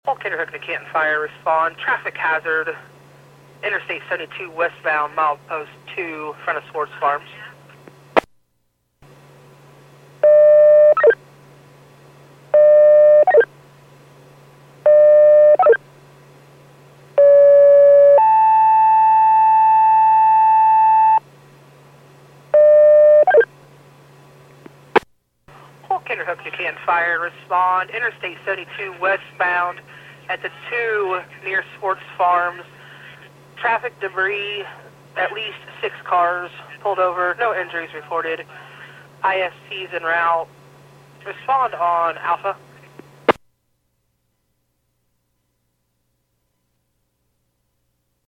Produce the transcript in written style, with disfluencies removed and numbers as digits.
Kinderhook to Canton Fire, respond. Traffic hazard, Interstate 72 westbound, milepost 2, front of Swartz Farms. Kinderhook to Canton Fire, respond. Interstate 72 westbound at the 2 near Swartz Farms. Traffic debris, at least 6 cars pulled over, no injuries reported. IST's en route. Respond on Alpha.